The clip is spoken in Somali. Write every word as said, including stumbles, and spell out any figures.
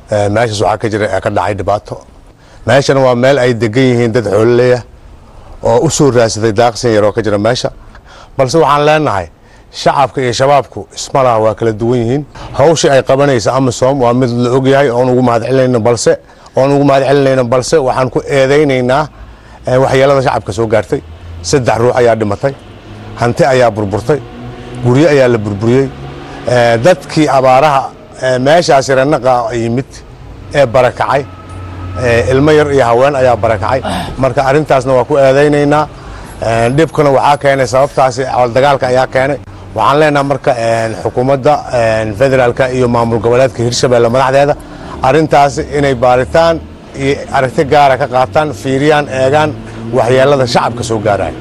meeshaas waxaa ka jira ka dhacay dhibaato meeshana waa meel ay degan yihiin dad xoolaleeya oo u soo raadsaday daaqsin yar oo ka jira meesha balse waxaan leenahay shacabka iyo shabaabku isma laha waa kala duwan yihiin hawsha ay qabanaysa Amisom waa mid la og yahay oo ugu mahad celinayna balse oo ugu mahad celinayna balse waxaan ku eedeynaynaa waxyeelada shacabka soo gaartay saddex ruux ayaa dhimatay hanti ayaa burburtay guriyo ayaa la burburiyay dadkii abaaraha meeshaas yaranaqa yimid ee barakacay ilmo yar iyo haween ayaa barakacay marka arintaasna waa ku eedeynaynaa dhibkana waxaa keenay sababtaas dagaalka ayaa keenay waxaan leenahay marka xukuumadda federaalka iyo maamul goboleedka Hirshabeelle madaxdeeda arintaas inay baaritaan iyo aragti gaar ah ka qaataan fiiriyaan eegaan waxyeelada shacabka soo gaaray